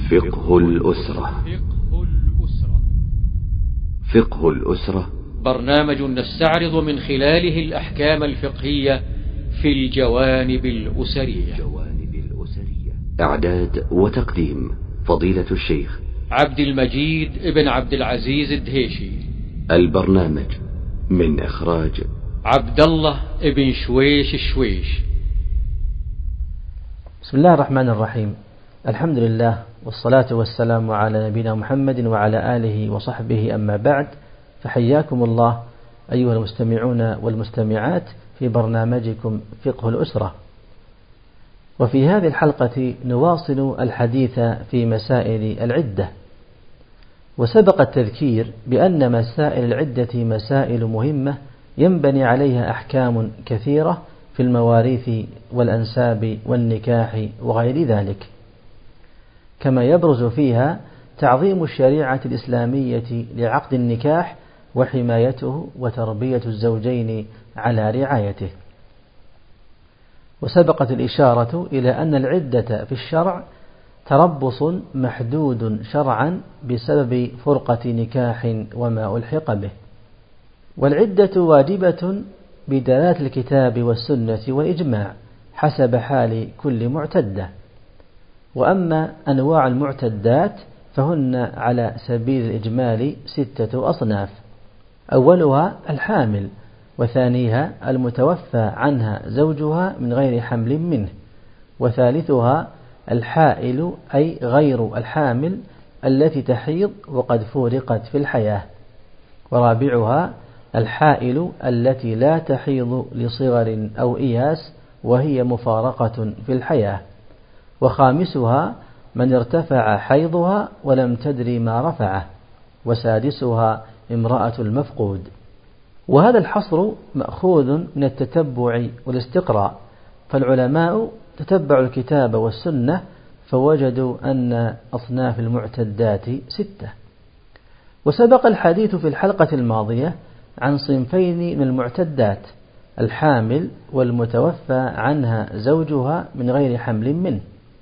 فقه الأسرة. فقه الأسرة برنامج نستعرض من خلاله الأحكام الفقهية في الجوانب الأسرية. إعداد وتقديم فضيلة الشيخ عبد المجيد ابن عبد العزيز الدهيشي. البرنامج من إخراج عبد الله ابن شويش الشويش. بسم الله الرحمن الرحيم. الحمد لله والصلاة والسلام على نبينا محمد وعلى آله وصحبه، أما بعد، فحياكم الله أيها المستمعون والمستمعات في برنامجكم فقه الأسرة. وفي هذه الحلقة نواصل الحديث في مسائل العدة. وسبق التذكير بأن مسائل العدة مسائل مهمة ينبني عليها أحكام كثيرة في المواريث والأنساب والنكاح وغير ذلك، كما يبرز فيها تعظيم الشريعة الإسلامية لعقد النكاح وحمايته وتربية الزوجين على رعايته. وسبقت الإشارة إلى أن العدة في الشرع تربص محدود شرعا بسبب فرقة نكاح وما ألحق به، والعدة واجبة بدلالة الكتاب والسنة والإجماع حسب حال كل معتدة. وأما أنواع المعتدات فهن على سبيل الإجمال 6 أصناف: أولها الحامل، وثانيها المتوفى عنها زوجها من غير حمل منه، وثالثها الحائل أي غير الحامل التي تحيض وقد فورقت في الحياة، ورابعها الحائل التي لا تحيض لصغر أو إياس وهي مفارقة في الحياة، وخامسها من ارتفع حيضها ولم تدري ما رفعه، وسادسها امرأة المفقود. وهذا الحصر مأخوذ من التتبع والاستقراء، فالعلماء تتبعوا الكتاب والسنة فوجدوا أن أصناف المعتدات 6. وسبق الحديث في الحلقة الماضية عن صنفين من المعتدات: الحامل والمتوفى عنها زوجها من غير حمل منه.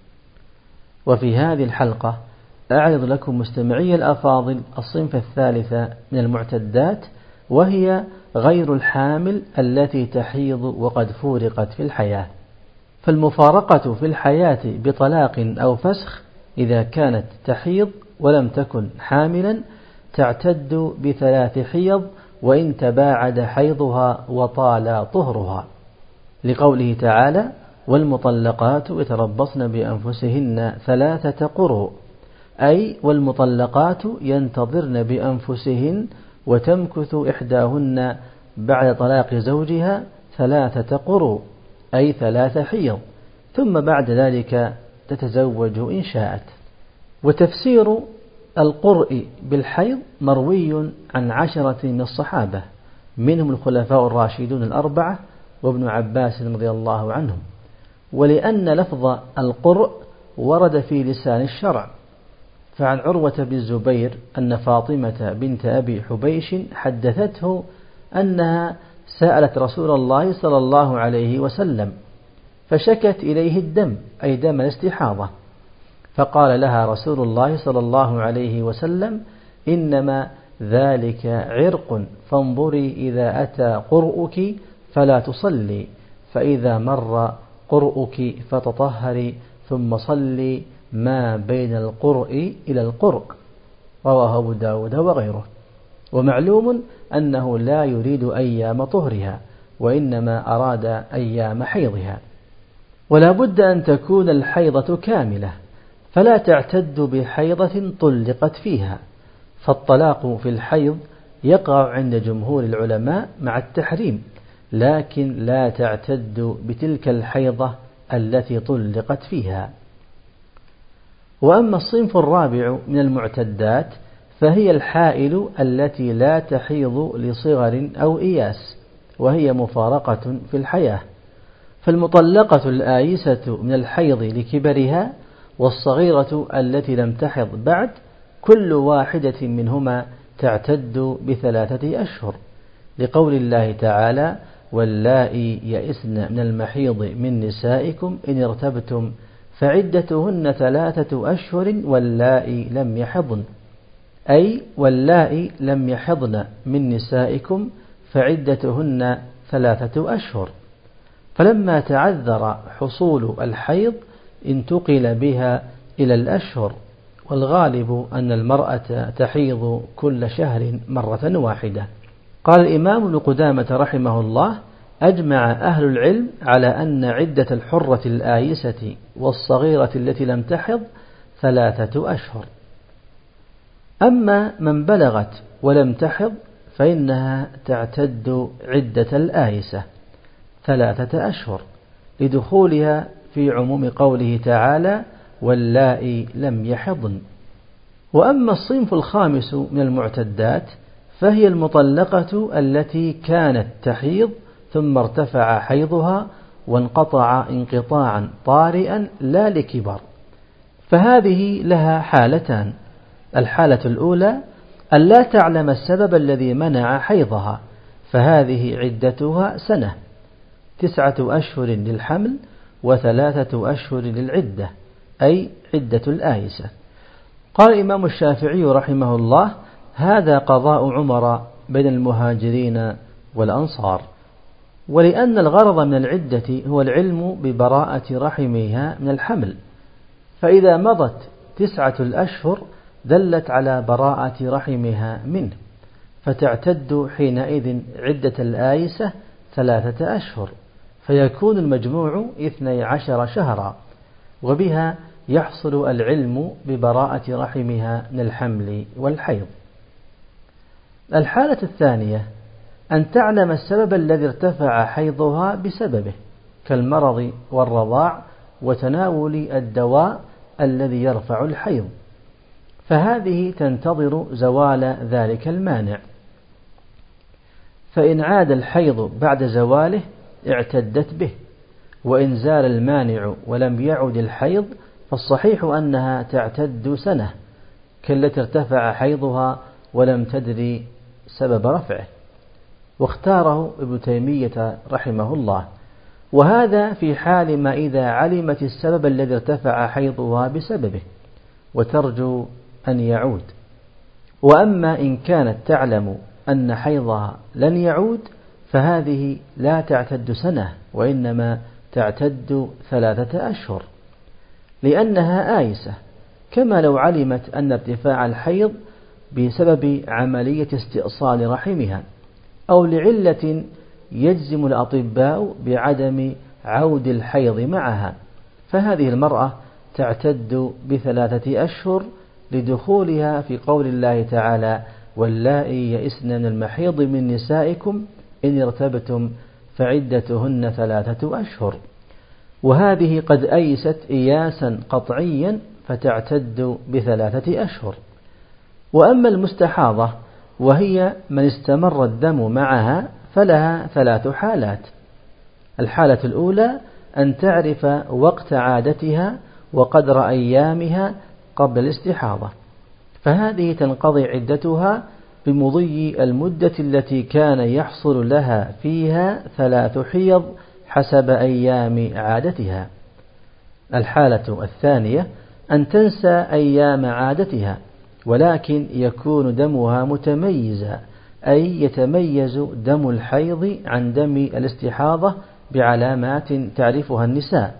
وفي هذه الحلقة أعرض لكم مستمعي الأفاضل الصنف الثالث من المعتدات، وهي غير الحامل التي تحيض وقد فورقت في الحياة. فالمفارقة في الحياة بطلاق أو فسخ إذا كانت تحيض ولم تكن حاملا تعتد ب3 حيض وإن تباعد حيضها وطال طهرها، لقوله تعالى: والمطلقات يتربصن بأنفسهن 3 قروء، أي والمطلقات ينتظرن بأنفسهن وتمكث إحداهن بعد طلاق زوجها 3 قروء، أي 3 حيض، ثم بعد ذلك تتزوج إن شاءت. وتفسير القرء بالحيض مروي عن 10 من الصحابة، منهم الخلفاء الراشدون 4 وابن عباس رضي الله عنهم. ولأن لفظ القرء ورد في لسان الشرع، فعن عروة بن الزبير أن فاطمة بنت أبي حبيش حدثته أنها سألت رسول الله صلى الله عليه وسلم فشكت إليه الدم، أي دم الاستحاضة، فقال لها رسول الله صلى الله عليه وسلم: إنما ذلك عرق، فانظري إذا أتى قرؤك فلا تصلي، فإذا مر قرؤك فتطهري ثم صلي ما بين القرء إلى القرء. رواه أبو داود وغيره. ومعلوم أنه لا يريد أيام طهرها، وإنما أراد أيام حيضها. ولا بد أن تكون الحيضة كاملة، فلا تعتد بحيضة طلقت فيها، فالطلاق في الحيض يقع عند جمهور العلماء مع التحريم، لكن لا تعتد بتلك الحيضة التي طلقت فيها. وأما الصنف الرابع من المعتدات فهي الحائل التي لا تحيض لصغر أو إياس وهي مفارقة في الحياة، فالمطلقة الآيسة من الحيض لكبرها والصغيرة التي لم تحض بعد كل واحدة منهما تعتد ب3 أشهر، لقول الله تعالى: واللائي يئسن من المحيض من نسائكم إن ارتبتم فعدتهن 3 أشهر واللائي لم يحضن، أي واللائي لم يحضن من نسائكم فعدتهن 3 أشهر. فلما تعذر حصول الحيض انتقل بها إلى الأشهر، والغالب أن المرأة تحيض كل شهر مرة واحدة. قال الإمام ابن قدامة رحمه الله: أجمع أهل العلم على أن عدة الحرة الآيسة والصغيرة التي لم تحض 3 أشهر. أما من بلغت ولم تحض فإنها تعتد عدة الآيسة 3 أشهر لدخولها في عموم قوله تعالى: واللائي لم يحضن. وأما الصنف الخامس من المعتدات فهي المطلقة التي كانت تحيض ثم ارتفع حيضها وانقطع انقطاعا طارئا لا لكبر، فهذه لها حالتان: الحالة الأولى أن لا تعلم السبب الذي منع حيضها، فهذه عدتها سنة، 9 أشهر للحمل و3 أشهر للعدة، أي عدة الآيسة. قال الإمام الشافعي رحمه الله: هذا قضاء عمر بين المهاجرين والأنصار. ولأن الغرض من العدة هو العلم ببراءة رحمها من الحمل، فإذا مضت 9 الأشهر دلت على براءة رحمها منه، فتعتد حينئذ عدة الآيسة 3 أشهر، فيكون المجموع 12 شهرا، وبها يحصل العلم ببراءة رحمها من الحمل والحيض. الحالة الثانية أن تعلم السبب الذي ارتفع حيضها بسببه، كالمرض والرضاع وتناول الدواء الذي يرفع الحيض، فهذه تنتظر زوال ذلك المانع، فإن عاد الحيض بعد زواله اعتدت به، وإن زال المانع ولم يعد الحيض فالصحيح أنها تعتد سنة، كالتي ارتفع حيضها ولم تدري سبب رفعه، واختاره ابن تيمية رحمه الله. وهذا في حال ما إذا علمت السبب الذي ارتفع حيضها بسببه وترجو أن يعود. وأما إن كانت تعلم أن حيضها لن يعود فهذه لا تعتد سنة، وإنما تعتد 3 أشهر، لأنها آيسة، كما لو علمت أن ارتفاع الحيض بسبب عملية استئصال رحمها أو لعلة يجزم الأطباء بعدم عود الحيض معها، فهذه المرأة تعتد ب3 أشهر لدخولها في قول الله تعالى: واللائي يئسن من المحيض من نسائكم إن ارتبتم فعدتهن 3 أشهر. وهذه قد أيست إياسا قطعيا فتعتد ب3 أشهر. وأما المستحاضة وهي من استمر الدم معها فلها 3 حالات: الحالة الأولى أن تعرف وقت عادتها وقدر أيامها قبل الاستحاضة، فهذه تنقضي عدتها بمضي المدة التي كان يحصل لها فيها 3 حيض حسب أيام عادتها. الحالة الثانية أن تنسى أيام عادتها، ولكن يكون دمها متميزا، أي يتميز دم الحيض عن دم الاستحاضة بعلامات تعرفها النساء،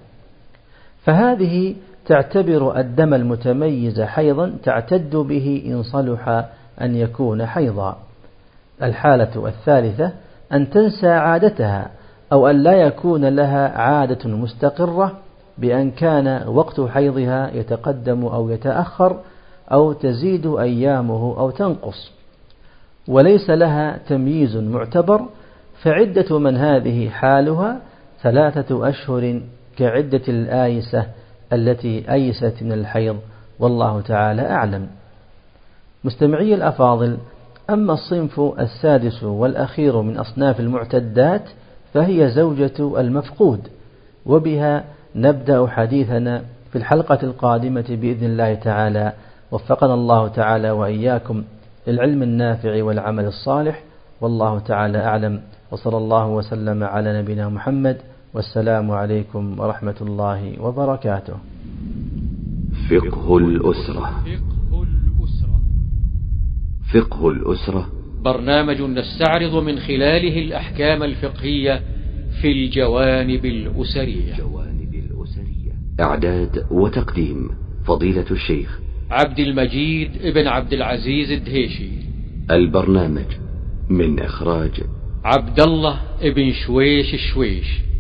فهذه تعتبر الدم المتميز حيضا تعتد به إن صلح أن يكون حيضا. الحالة الثالثة أن تنسى عادتها، أو أن لا يكون لها عادة مستقرة، بأن كان وقت حيضها يتقدم أو يتأخر، أو تزيد أيامه أو تنقص، وليس لها تمييز معتبر، فعدة من هذه حالها 3 أشهر كعدة الآيسة التي أيست من الحيض، والله تعالى أعلم. مستمعي الأفاضل، أما الصنف السادس والأخير من أصناف المعتدات فهي زوجة المفقود، وبها نبدأ حديثنا في الحلقة القادمة بإذن الله تعالى. وفقنا الله تعالى وإياكم للعلم النافع والعمل الصالح، والله تعالى أعلم، وصلى الله وسلم على نبينا محمد، والسلام عليكم ورحمة الله وبركاته. فقه الأسرة. فقه الأسرة برنامج نستعرض من خلاله الأحكام الفقهية في الجوانب الأسرية. إعداد وتقديم فضيلة الشيخ عبد المجيد ابن عبد العزيز الدهيشي. البرنامج من إخراج عبد الله ابن شويش الشويش.